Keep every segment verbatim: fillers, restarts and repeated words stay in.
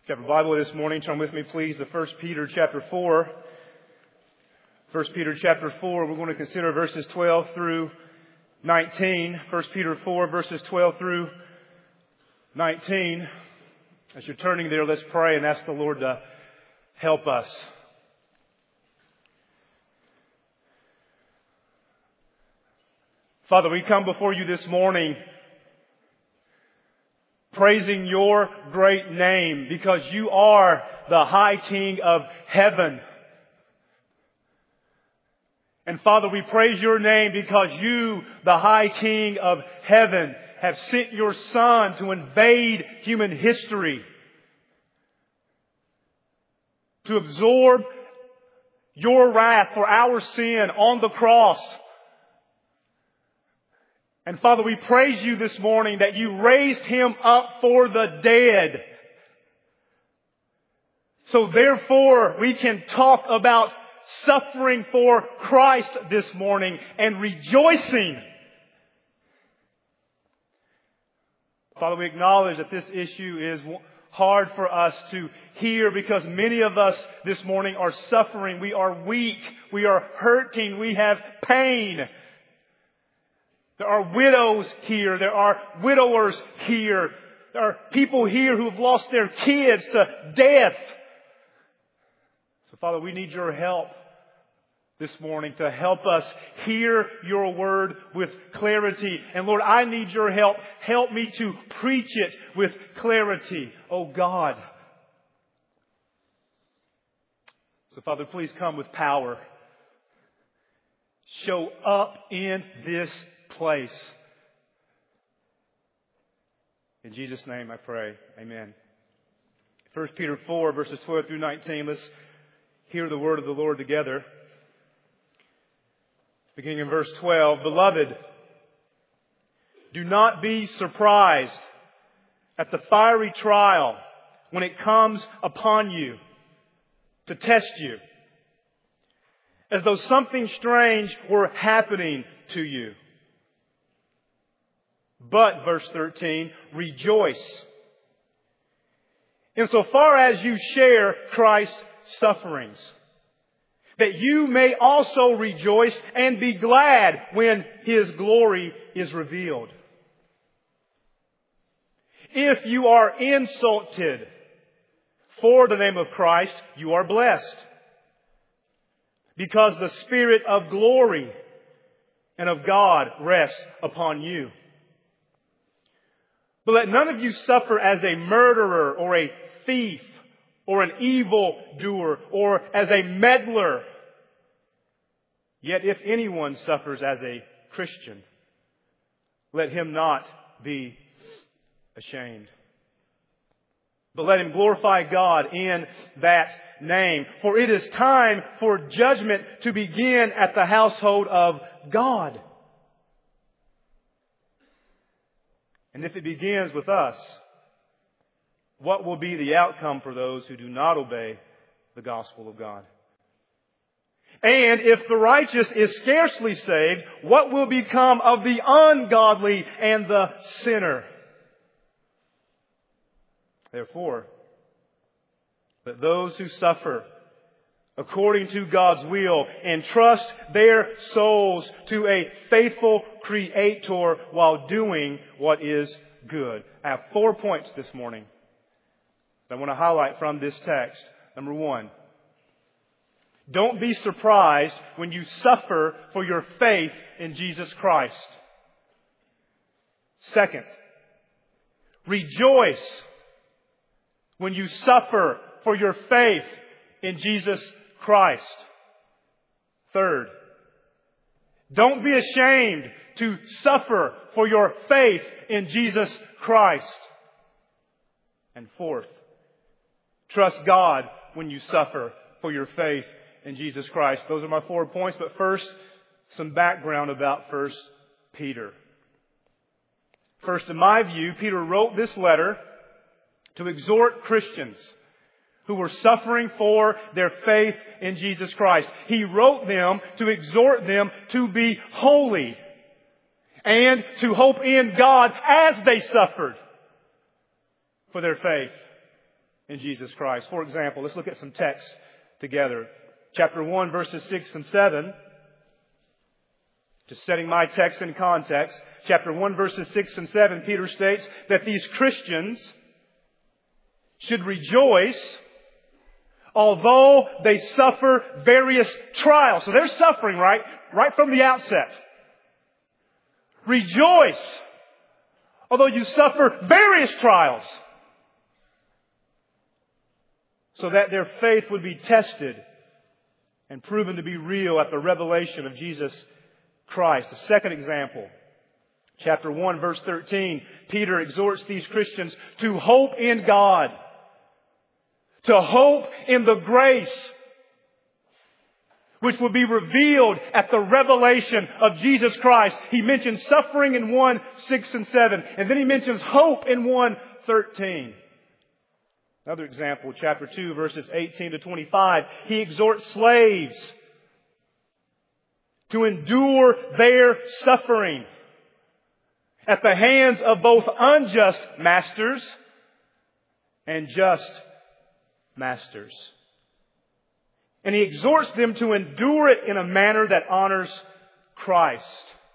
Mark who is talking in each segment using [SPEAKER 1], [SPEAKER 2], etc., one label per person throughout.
[SPEAKER 1] If you have a Bible this morning, turn with me please to First Peter chapter four. First Peter chapter four, we're going to consider verses twelve through nineteen. First Peter four, verses twelve through nineteen. As you're turning there, let's pray and ask the Lord to help us. Father, we come before you this morning praising your great name because you are the high King of heaven. And Father, we praise your name because you, the high King of heaven, have sent your Son to invade human history, to absorb your wrath for our sin on the cross. And Father, we praise you this morning that you raised Him up for the dead. So therefore, we can talk about suffering for Christ this morning and rejoicing. Father, we acknowledge that this issue is hard for us to hear because many of us this morning are suffering. We are weak. We are hurting. We have pain. There are widows here. There are widowers here. There are people here who have lost their kids to death. So, Father, we need your help this morning to help us hear your word with clarity. And Lord, I need your help. Help me to preach it with clarity, oh God. So, Father, please come with power. Show up in this place. In Jesus' name I pray. Amen. First Peter four, verses twelve through nineteen. Let's hear the word of the Lord together. Beginning in verse twelve. Beloved, do not be surprised at the fiery trial when it comes upon you to test you, as though something strange were happening to you. But, verse thirteen, rejoice insofar as you share Christ's sufferings, that you may also rejoice and be glad when His glory is revealed. If you are insulted for the name of Christ, you are blessed, because the Spirit of glory and of God rests upon you. But let none of you suffer as a murderer or a thief or an evil doer or as a meddler. Yet if anyone suffers as a Christian, let him not be ashamed, but let him glorify God in that name. For it is time for judgment to begin at the household of God. And if it begins with us, what will be the outcome for those who do not obey the gospel of God? And if the righteous is scarcely saved, what will become of the ungodly and the sinner? Therefore, let those who suffer according to God's will entrust their souls to a faithful Creator while doing what is good. I have four points this morning that I want to highlight from this text. Number one, don't be surprised when you suffer for your faith in Jesus Christ. Second, rejoice when you suffer for your faith in Jesus Christ. Third, don't be ashamed to suffer for your faith in Jesus Christ. And fourth, trust God when you suffer for your faith in Jesus Christ. Those are my four points. But first, some background about First Peter. First, in my view, Peter wrote this letter to exhort Christians who were suffering for their faith in Jesus Christ. He wrote them to exhort them to be holy and to hope in God as they suffered for their faith. in Jesus Christ. For example, let's look at some texts together. Chapter one, verses six and seven. Just setting my text in context. Chapter one, verses six and seven, Peter states that these Christians should rejoice although they suffer various trials. So they're suffering, right? Right from the outset. Rejoice although you suffer various trials, so that their faith would be tested and proven to be real at the revelation of Jesus Christ. The second example, chapter one, verse thirteen, Peter exhorts these Christians to hope in God, to hope in the grace which will be revealed at the revelation of Jesus Christ. He mentions suffering in one, six and seven, and then he mentions hope in one, thirteen. Another example, chapter two, verses eighteen to twenty-five, he exhorts slaves to endure their suffering at the hands of both unjust masters and just masters. And he exhorts them to endure it in a manner that honors Christ.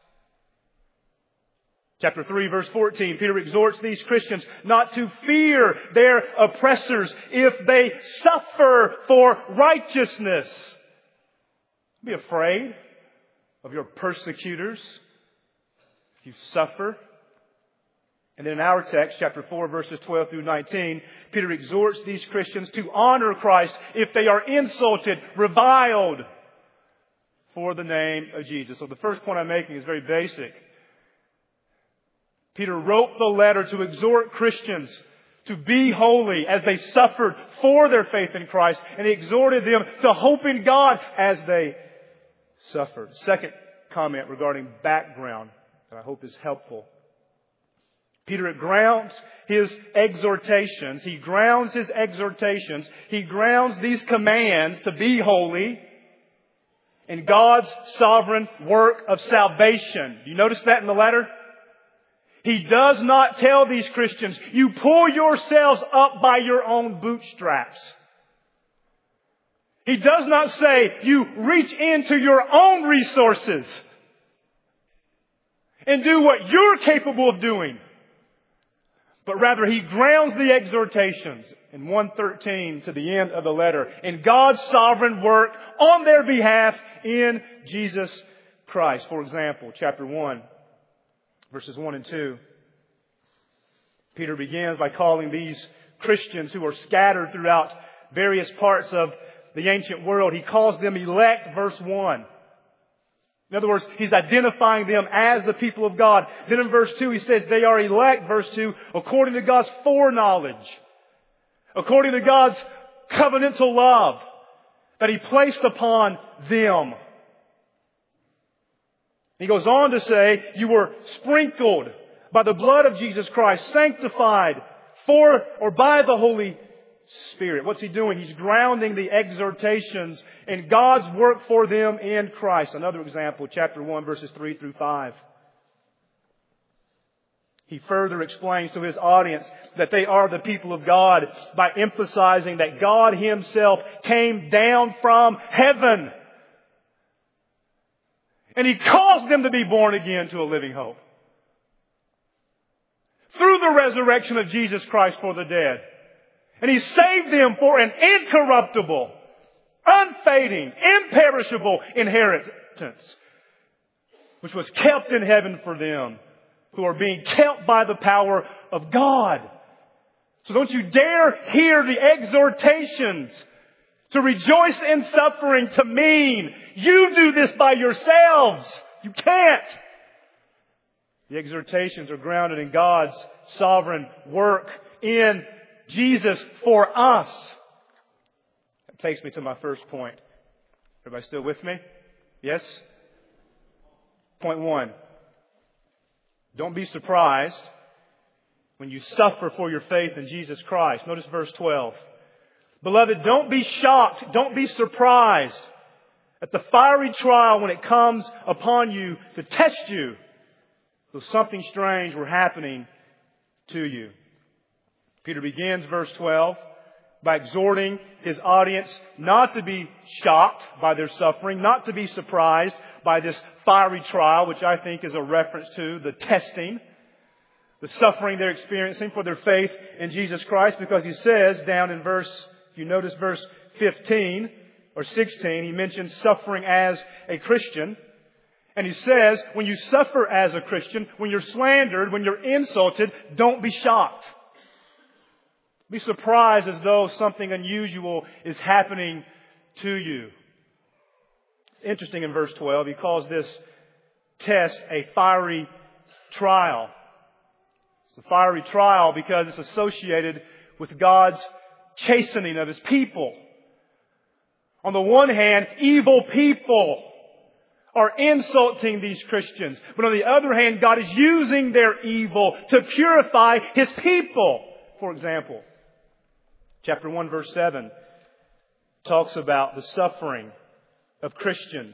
[SPEAKER 1] Chapter three, verse fourteen, Peter exhorts these Christians not to fear their oppressors if they suffer for righteousness. Be afraid of your persecutors if you suffer. And then in our text, chapter four, verses twelve through nineteen, Peter exhorts these Christians to honor Christ if they are insulted, reviled for the name of Jesus. So the first point I'm making is very basic. Peter wrote the letter to exhort Christians to be holy as they suffered for their faith in Christ, and he exhorted them to hope in God as they suffered. Second comment regarding background that I hope is helpful. Peter grounds his exhortations. He grounds his exhortations. He grounds these commands to be holy in God's sovereign work of salvation. Do you notice that in the letter? He does not tell these Christians, you pull yourselves up by your own bootstraps. He does not say, you reach into your own resources and do what you're capable of doing. But rather, he grounds the exhortations in one thirteen to the end of the letter in God's sovereign work on their behalf in Jesus Christ. For example, chapter one, verses one and two. Peter begins by calling these Christians who are scattered throughout various parts of the ancient world, he calls them elect, verse one. In other words, he's identifying them as the people of God. Then in verse two, he says they are elect, verse two, according to God's foreknowledge, according to God's covenantal love that he placed upon them. He goes on to say, you were sprinkled by the blood of Jesus Christ, sanctified for or by the Holy Spirit. What's he doing? He's grounding the exhortations in God's work for them in Christ. Another example, chapter one, verses three through five. He further explains to his audience that they are the people of God by emphasizing that God Himself came down from heaven. And He caused them to be born again to a living hope through the resurrection of Jesus Christ for the dead. And He saved them for an incorruptible, unfading, imperishable inheritance, which was kept in heaven for them who are being kept by the power of God. So don't you dare hear the exhortations to rejoice in suffering to mean you do this by yourselves. You can't. The exhortations are grounded in God's sovereign work in Jesus for us. That takes me to my first point. Everybody still with me? Yes? Point one. Don't be surprised when you suffer for your faith in Jesus Christ. Notice verse twelve. Beloved, don't be shocked. Don't be surprised at the fiery trial when it comes upon you to test you. So something strange were happening to you. Peter begins verse twelve by exhorting His audience not to be shocked by their suffering, not to be surprised by this fiery trial, which I think is a reference to the testing, the suffering they're experiencing for their faith in Jesus Christ, because He says down in verse, if you notice verse fifteen or sixteen, He mentions suffering as a Christian. And He says, when you suffer as a Christian, when you're slandered, when you're insulted, don't be shocked. Be surprised as though something unusual is happening to you. It's interesting in verse twelve, He calls this test a fiery trial. It's a fiery trial because it's associated with God's chastening of His people. On the one hand, evil people are insulting these Christians. But on the other hand, God is using their evil to purify His people. For example, chapter one, verse seven talks about the suffering of Christians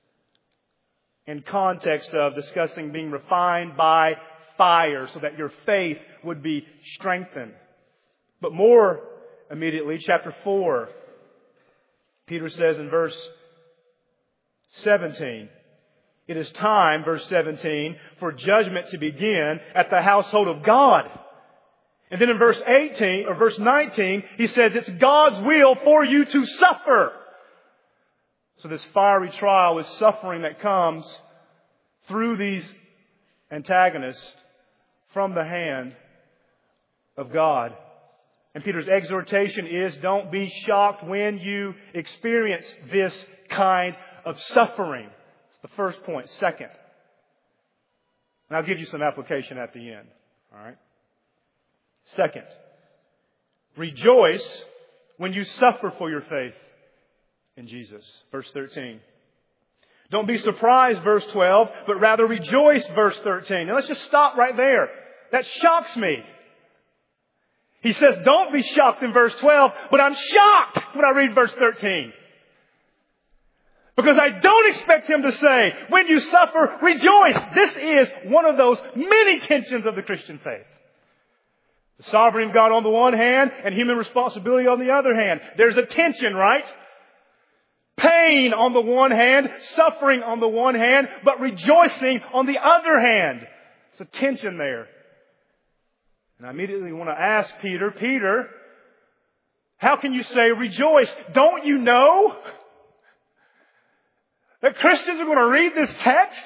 [SPEAKER 1] in context of discussing being refined by fire so that your faith would be strengthened. But more immediately, chapter four, Peter says in verse seventeen, it is time, verse seventeen, for judgment to begin at the household of God. And then in verse eighteen or verse nineteen, he says it's God's will for you to suffer. So this fiery trial is suffering that comes through these antagonists from the hand of God. And Peter's exhortation is, don't be shocked when you experience this kind of suffering. It's the first point. Second, and I'll give you some application at the end. All right. Second, rejoice when you suffer for your faith in Jesus. Verse thirteen. Don't be surprised, verse twelve, but rather rejoice, verse thirteen. Now let's just stop right there. That shocks me. He says, don't be shocked in verse twelve, but I'm shocked when I read verse thirteen. Because I don't expect him to say, when you suffer, rejoice. This is one of those many tensions of the Christian faith. The sovereignty of God on the one hand and human responsibility on the other hand. There's a tension, right? Pain on the one hand, suffering on the one hand, but rejoicing on the other hand. It's a tension there. And I immediately want to ask Peter, Peter, how can you say rejoice? Don't you know that Christians are going to read this text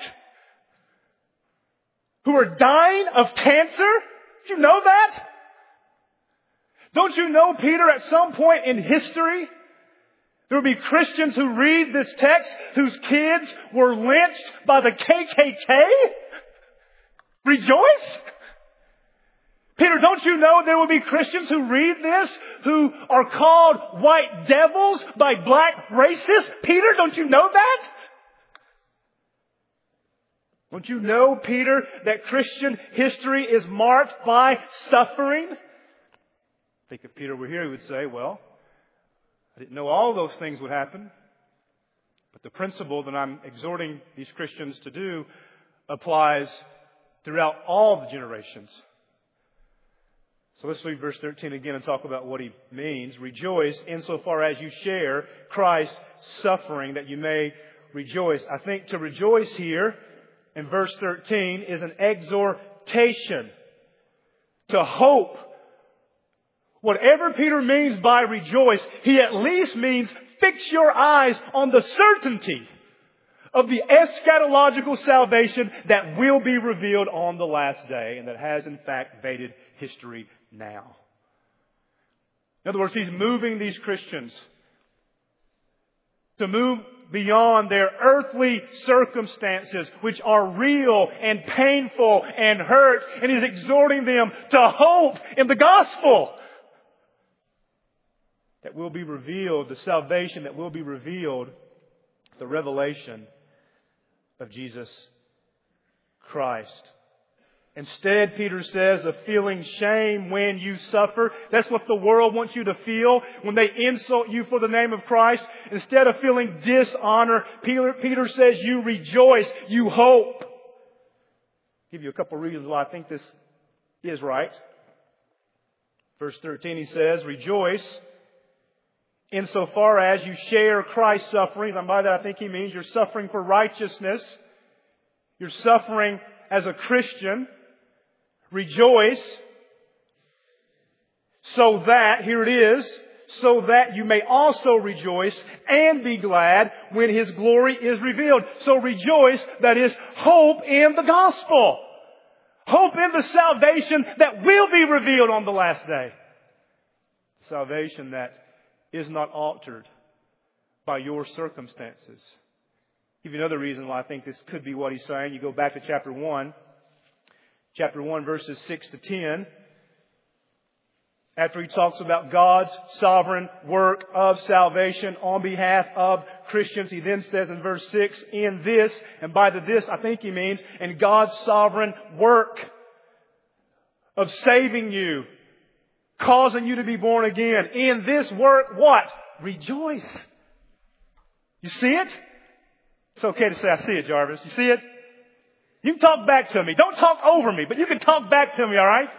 [SPEAKER 1] who are dying of cancer? Do you know that? Don't you know, Peter, at some point in history, there will be Christians who read this text whose kids were lynched by the K K K? Rejoice? Peter, don't you know there will be Christians who read this who are called white devils by black racists? Peter, don't you know that? Don't you know, Peter, that Christian history is marked by suffering? I think if Peter were here, he would say, well, I didn't know all those things would happen. But the principle that I'm exhorting these Christians to do applies throughout all the generations. So let's read verse thirteen again and talk about what he means. Rejoice insofar as you share Christ's suffering, that you may rejoice. I think to rejoice here in verse thirteen is an exhortation to hope. Whatever Peter means by rejoice, he at least means fix your eyes on the certainty of the eschatological salvation that will be revealed on the last day and that has in fact invaded history now. In other words, he's moving these Christians to move beyond their earthly circumstances, which are real and painful and hurt, and he's exhorting them to hope in the gospel that will be revealed, the salvation that will be revealed, the revelation of Jesus Christ. Instead, Peter says, of feeling shame when you suffer. That's what the world wants you to feel when they insult you for the name of Christ. Instead of feeling dishonor, Peter, Peter says you rejoice, you hope. I'll give you a couple of reasons why I think this is right. Verse thirteen, he says, rejoice insofar as you share Christ's sufferings. And by that I think he means you're suffering for righteousness. You're suffering as a Christian. Rejoice so that, here it is, so that you may also rejoice and be glad when His glory is revealed. So rejoice, that is, hope in the gospel. Hope in the salvation that will be revealed on the last day. Salvation that is not altered by your circumstances. I'll give you another reason why I think this could be what he's saying. You go back to chapter one. Chapter one, verses six to ten. After he talks about God's sovereign work of salvation on behalf of Christians, he then says in verse six, in this, and by the this I think he means, in God's sovereign work of saving you, causing you to be born again. In this work, what? Rejoice. You see it? It's okay to say, I see it, Jarvis. You see it? You can talk back to me. Don't talk over me, but you can talk back to me, all right?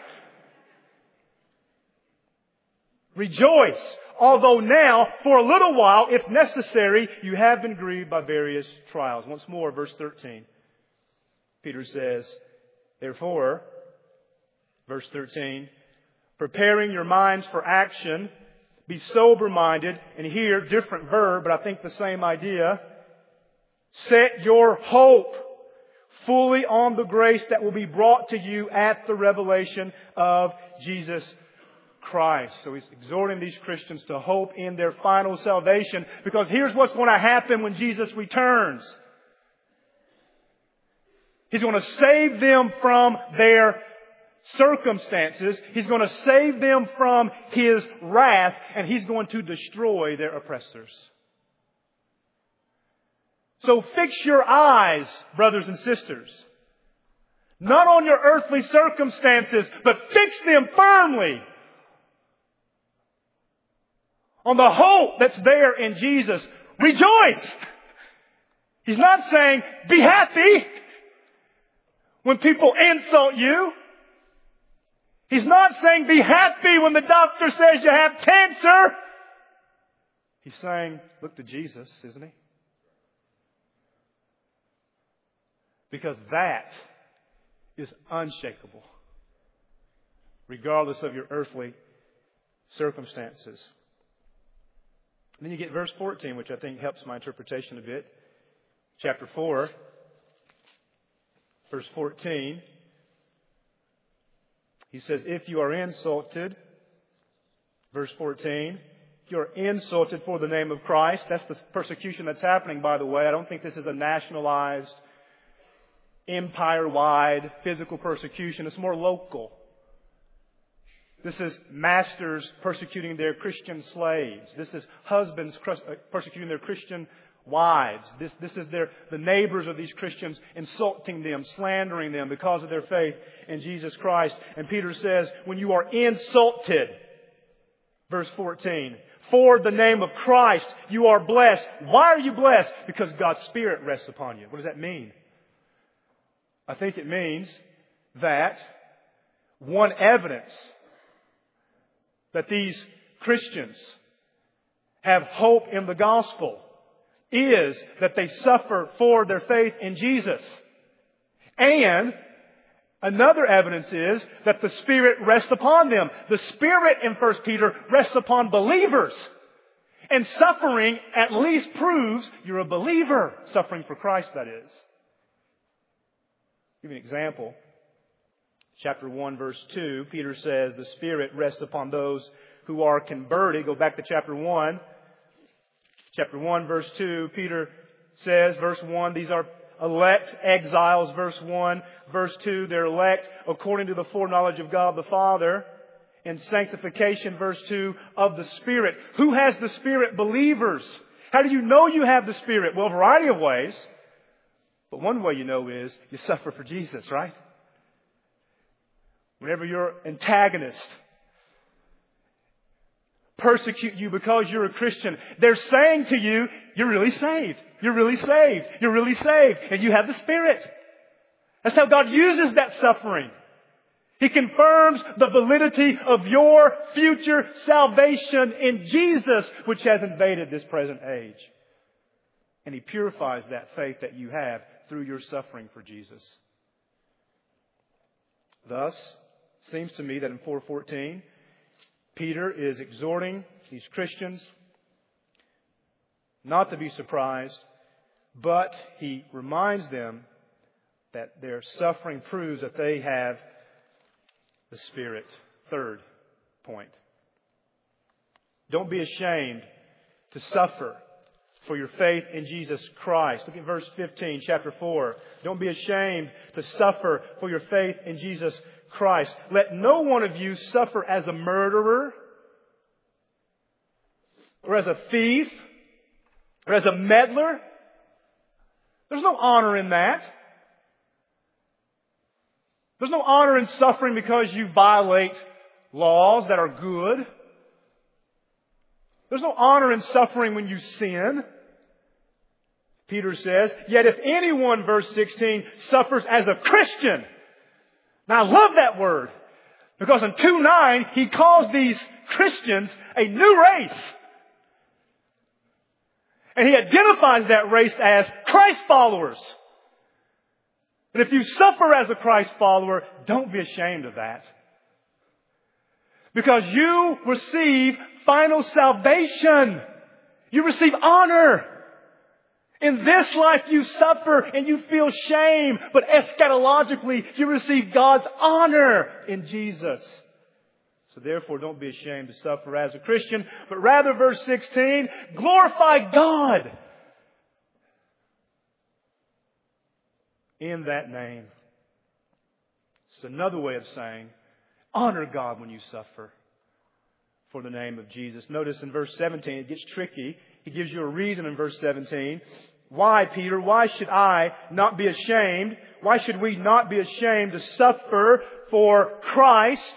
[SPEAKER 1] Rejoice, although now, for a little while, if necessary, you have been grieved by various trials. Once more, verse thirteen. Peter says, therefore, verse thirteen, preparing your minds for action, be sober-minded, and here, different verb, but I think the same idea. Set your hope fully on the grace that will be brought to you at the revelation of Jesus Christ. So he's exhorting these Christians to hope in their final salvation, because here's what's going to happen when Jesus returns. He's going to save them from their circumstances. He's going to save them from His wrath, and He's going to destroy their oppressors. So fix your eyes, brothers and sisters, not on your earthly circumstances, but fix them firmly on the hope that's there in Jesus. Rejoice! He's not saying, be happy when people insult you. He's not saying, be happy when the doctor says you have cancer. He's saying, look to Jesus, isn't he? Because that is unshakable, regardless of your earthly circumstances. And then you get verse fourteen, which I think helps my interpretation a bit. Chapter four, verse fourteen. He says, if you are insulted, verse fourteen, if you are insulted for the name of Christ, that's the persecution that's happening, by the way. I don't think this is a nationalized, empire-wide physical persecution. It's more local. This is masters persecuting their Christian slaves. This is husbands persecuting their Christian wives. This, this is their, the neighbors of these Christians insulting them, slandering them because of their faith in Jesus Christ. And Peter says, when you are insulted, verse fourteen, for the name of Christ, you are blessed. Why are you blessed? Because God's Spirit rests upon you. What does that mean? I think it means that one evidence that these Christians have hope in the gospel is that they suffer for their faith in Jesus. And another evidence is that the Spirit rests upon them. The Spirit in First Peter rests upon believers. And suffering at least proves you're a believer. Suffering for Christ, that is. I'll give you an example. Chapter one, verse two, Peter says the Spirit rests upon those who are converted. Go back to chapter one. Chapter one, verse two, Peter says, verse one, these are elect exiles, verse one. Verse two, they're elect according to the foreknowledge of God the Father. And sanctification, verse two, of the Spirit. Who has the Spirit? Believers. How do you know you have the Spirit? Well, a variety of ways. But one way you know is you suffer for Jesus, right? Whenever your antagonist persecute you because you're a Christian, they're saying to you, you're really saved. You're really saved. You're really saved. And you have the Spirit. That's how God uses that suffering. He confirms the validity of your future salvation in Jesus, which has invaded this present age. And He purifies that faith that you have through your suffering for Jesus. Thus, it seems to me that in four fourteen, Peter is exhorting these Christians not to be surprised, but he reminds them that their suffering proves that they have the Spirit. Third point. Don't be ashamed to suffer for your faith in Jesus Christ. Look at verse fifteen, chapter four. Don't be ashamed to suffer for your faith in Jesus Christ. Let no one of you suffer as a murderer, or as a thief, or as a meddler. There's no honor in that. There's no honor in suffering because you violate laws that are good. There's no honor in suffering when you sin. Peter says, yet if anyone, verse sixteen, suffers as a Christian. Now I love that word, because in two nine he calls these Christians a new race. And he identifies that race as Christ followers. And if you suffer as a Christ follower, don't be ashamed of that. Because you receive final salvation. You receive honor. In this life you suffer and you feel shame. But eschatologically you receive God's honor in Jesus. So therefore don't be ashamed to suffer as a Christian. But rather, verse sixteen, glorify God in that name. It's another way of saying, honor God when you suffer for the name of Jesus. Notice in verse seventeen, it gets tricky. He gives you a reason in verse seventeen. Why, Peter? Why should I not be ashamed? Why should we not be ashamed to suffer for Christ?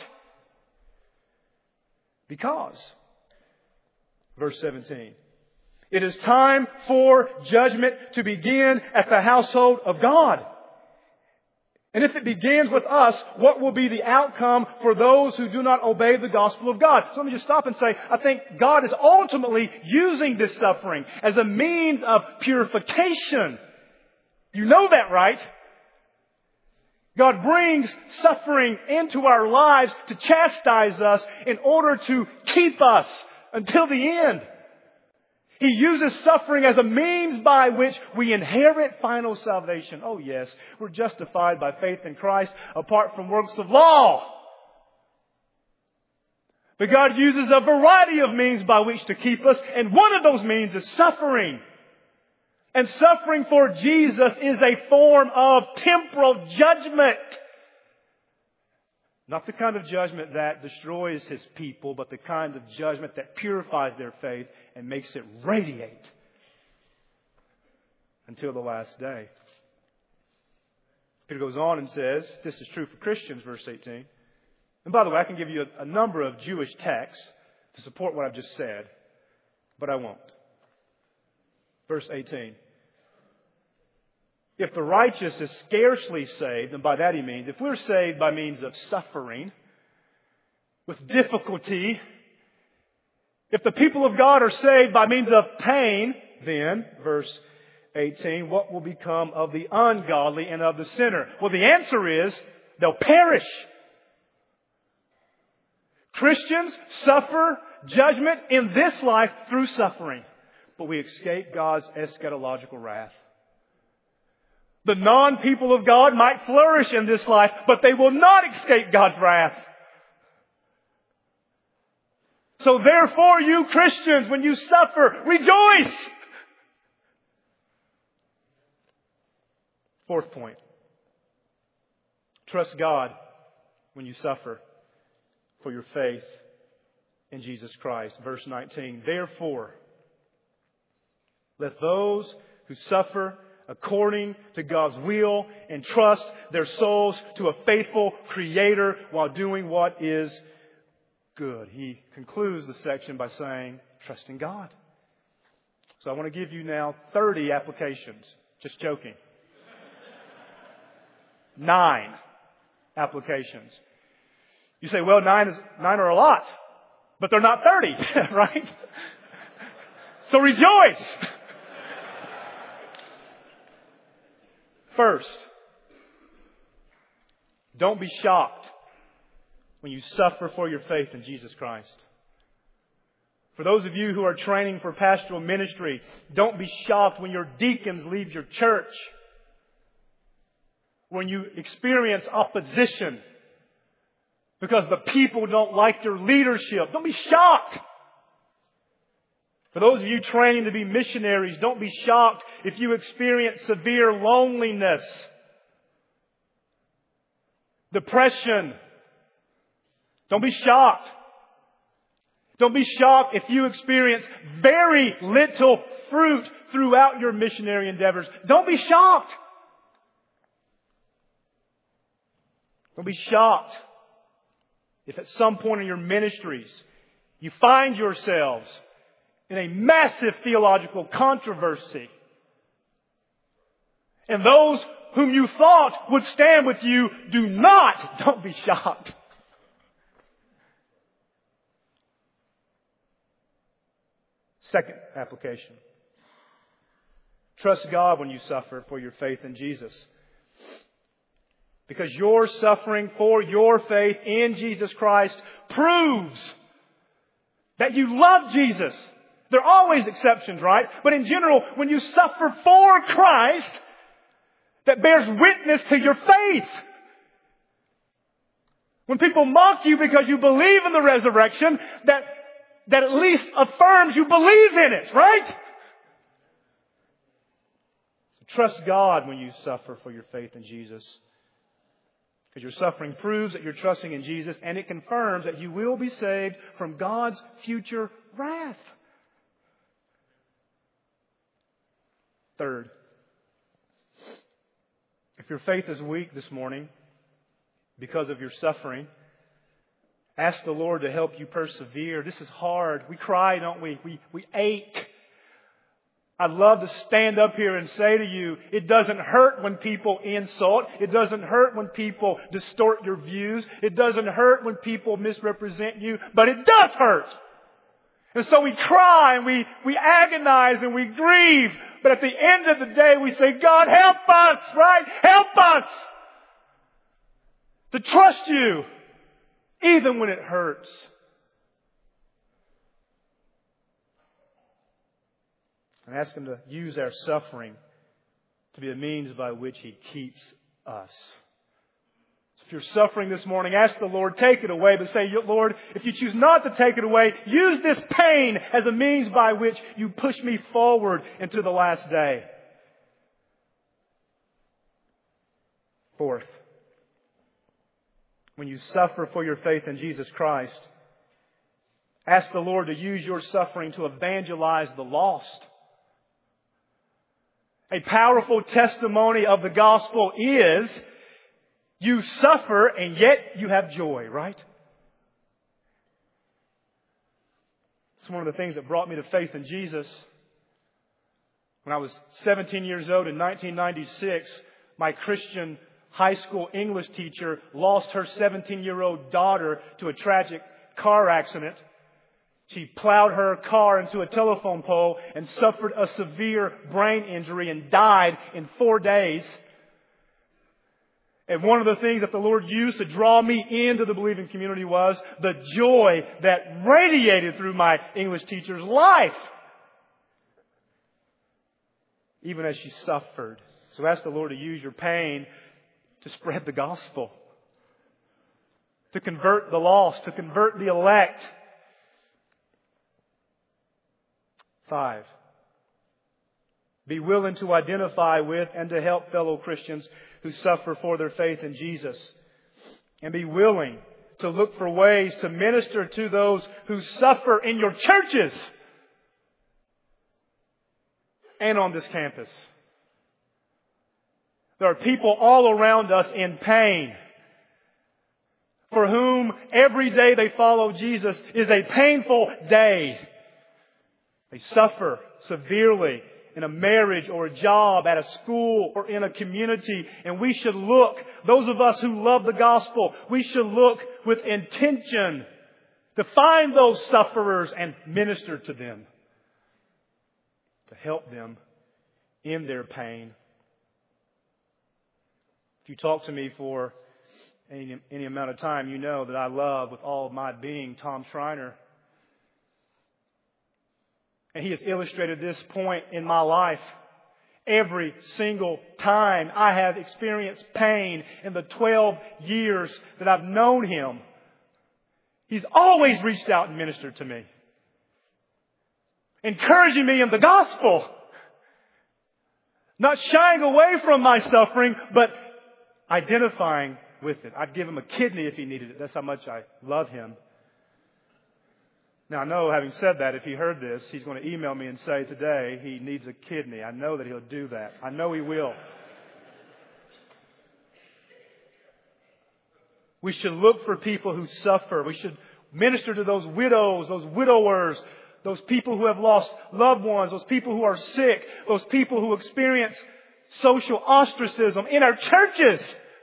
[SPEAKER 1] Because, verse seventeen, it is time for judgment to begin at the household of God. And if it begins with us, what will be the outcome for those who do not obey the gospel of God? So let me just stop and say, I think God is ultimately using this suffering as a means of purification. You know that, right? God brings suffering into our lives to chastise us in order to keep us until the end. He uses suffering as a means by which we inherit final salvation. Oh yes, we're justified by faith in Christ apart from works of law. But God uses a variety of means by which to keep us, and one of those means is suffering. And suffering for Jesus is a form of temporal judgment. Not the kind of judgment that destroys His people, but the kind of judgment that purifies their faith and makes it radiate until the last day. Peter goes on and says, this is true for Christians, verse eighteen. And by the way, I can give you a, a number of Jewish texts to support what I've just said, but I won't. Verse eighteen. If the righteous is scarcely saved, and by that he means, if we're saved by means of suffering, with difficulty, if the people of God are saved by means of pain, then, verse eighteen, what will become of the ungodly and of the sinner? Well, the answer is, they'll perish. Christians suffer judgment in this life through suffering, but we escape God's eschatological wrath. The non-people of God might flourish in this life, but they will not escape God's wrath. So therefore, you Christians, when you suffer, rejoice! Fourth point. Trust God when you suffer for your faith in Jesus Christ. Verse nineteen. Therefore, let those who suffer according to God's will entrust their souls to a faithful Creator while doing what is good. He concludes the section by saying, trust in God. So I want to give you now thirty applications. Just joking. Nine applications. You say, well, nine is nine are a lot, but they're not thirty, right? So rejoice. First, don't be shocked when you suffer for your faith in Jesus Christ. For those of you who are training for pastoral ministry, don't be shocked when your deacons leave your church. When you experience opposition because the people don't like your leadership. Don't be shocked. For those of you training to be missionaries, don't be shocked if you experience severe loneliness, depression. Don't be shocked. Don't be shocked if you experience very little fruit throughout your missionary endeavors. Don't be shocked. Don't be shocked if at some point in your ministries you find yourselves in a massive theological controversy. And those whom you thought would stand with you do not. Don't be shocked. Second application. Trust God when you suffer for your faith in Jesus. Because your suffering for your faith in Jesus Christ proves that you love Jesus. There are always exceptions, right? But in general, when you suffer for Christ, that bears witness to your faith. When people mock you because you believe in the resurrection, that, that at least affirms you believe in it, right? So trust God when you suffer for your faith in Jesus. Because your suffering proves that you're trusting in Jesus, and it confirms that you will be saved from God's future wrath. Third, if your faith is weak this morning because of your suffering, ask the Lord to help you persevere. This is hard. We cry, don't we? We, we ache. I'd love to stand up here and say to you, it doesn't hurt when people insult. It doesn't hurt when people distort your views. It doesn't hurt when people misrepresent you. But it does hurt. And so we cry and we, we agonize and we grieve. But at the end of the day, we say, God, help us, right? Help us to trust you even when it hurts. And ask Him to use our suffering to be a means by which He keeps us. So if you're suffering this morning, ask the Lord, take it away. But say, Lord, if you choose not to take it away, use this pain as a means by which you push me forward into the last day. Fourth, when you suffer for your faith in Jesus Christ, ask the Lord to use your suffering to evangelize the lost. A powerful testimony of the gospel is you suffer and yet you have joy, right? It's one of the things that brought me to faith in Jesus. When I was seventeen years old in nineteen ninety-six, my Christian high school English teacher lost her seventeen-year-old daughter to a tragic car accident. She plowed her car into a telephone pole and suffered a severe brain injury and died in four days. And one of the things that the Lord used to draw me into the believing community was the joy that radiated through my English teacher's life, even as she suffered. So ask the Lord to use your pain to spread the gospel, to convert the lost, to convert the elect. Five, be willing to identify with and to help fellow Christians who suffer for their faith in Jesus. And be willing to look for ways to minister to those who suffer in your churches and on this campus. There are people all around us in pain, for whom every day they follow Jesus is a painful day. They suffer severely in a marriage or a job, at a school or in a community. And we should look, those of us who love the gospel, we should look with intention to find those sufferers and minister to them, to help them in their pain. If you talk to me for any, any amount of time, you know that I love with all of my being Tom Schreiner. And he has illustrated this point in my life. Every single time I have experienced pain in the twelve years that I've known him, he's always reached out and ministered to me, encouraging me in the gospel, not shying away from my suffering, but identifying with it. I'd give him a kidney if he needed it. That's how much I love him. Now, I know, having said that, if he heard this, he's going to email me and say today he needs a kidney. I know that he'll do that. I know he will. We should look for people who suffer. We should minister to those widows, those widowers, those people who have lost loved ones, those people who are sick, those people who experience social ostracism in our churches.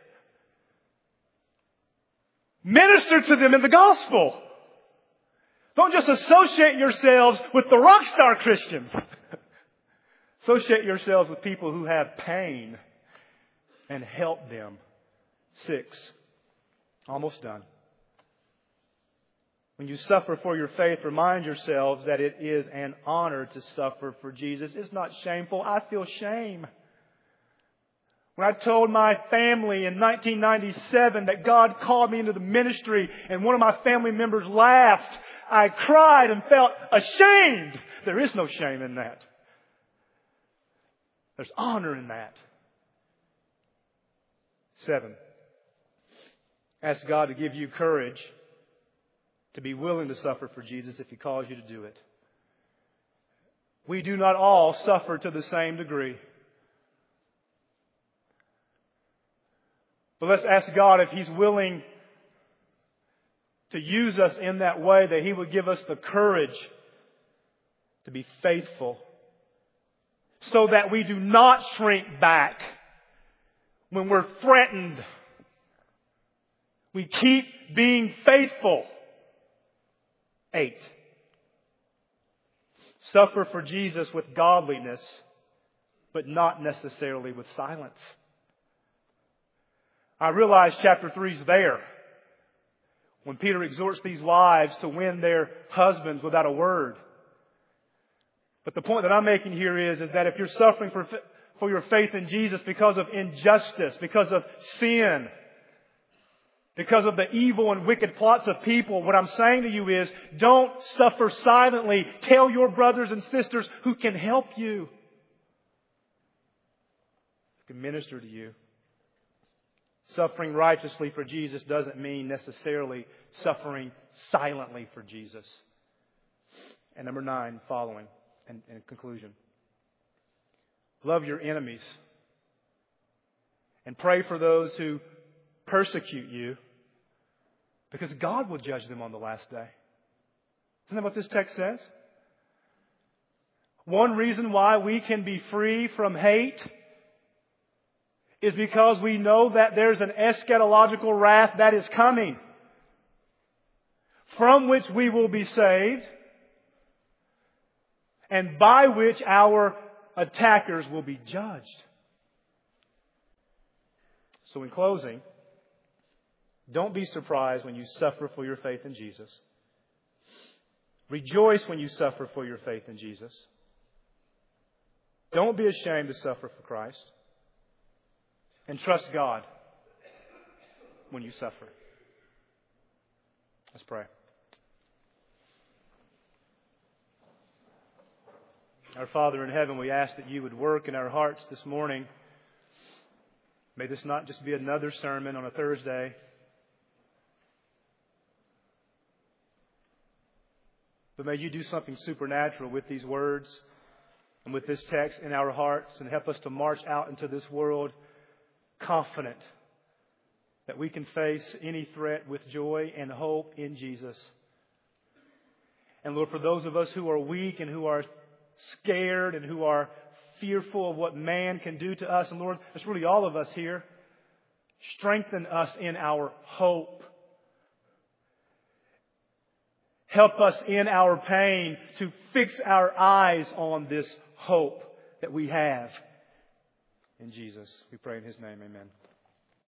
[SPEAKER 1] Minister to them in the gospel. Don't just associate yourselves with the rock star Christians. Associate yourselves with people who have pain and help them. Six. Almost done. When you suffer for your faith, remind yourselves that it is an honor to suffer for Jesus. It's not shameful. I feel shame. When I told my family in nineteen ninety-seven that God called me into the ministry and one of my family members laughed, I cried and felt ashamed. There is no shame in that. There's honor in that. Seven. Ask God to give you courage to be willing to suffer for Jesus if He calls you to do it. We do not all suffer to the same degree. But let's ask God if He's willing to use us in that way, that He would give us the courage to be faithful so that we do not shrink back when we're threatened. We keep being faithful. Eight. Suffer for Jesus with godliness, but not necessarily with silence. I realize chapter three is there when Peter exhorts these wives to win their husbands without a word. But the point that I'm making here is, is that if you're suffering for, for your faith in Jesus because of injustice, because of sin, because of the evil and wicked plots of people, what I'm saying to you is, don't suffer silently. Tell your brothers and sisters who can help you, who can minister to you. Suffering righteously for Jesus doesn't mean necessarily suffering silently for Jesus. And number nine, following, and, and conclusion. Love your enemies. And pray for those who persecute you, because God will judge them on the last day. Isn't that what this text says? One reason why we can be free from hate is because we know that there's an eschatological wrath that is coming, from which we will be saved, and by which our attackers will be judged. So in closing, don't be surprised when you suffer for your faith in Jesus. Rejoice when you suffer for your faith in Jesus. Don't be ashamed to suffer for Christ. And trust God when you suffer. Let's pray. Our Father in heaven, we ask that you would work in our hearts this morning. May this not just be another sermon on a Thursday, but may you do something supernatural with these words and with this text in our hearts, and help us to march out into this world confident that we can face any threat with joy and hope in Jesus. And Lord, for those of us who are weak and who are scared and who are fearful of what man can do to us. And Lord, that's really all of us here. Strengthen us in our hope. Help us in our pain to fix our eyes on this hope that we have. In Jesus, we pray in His name, amen.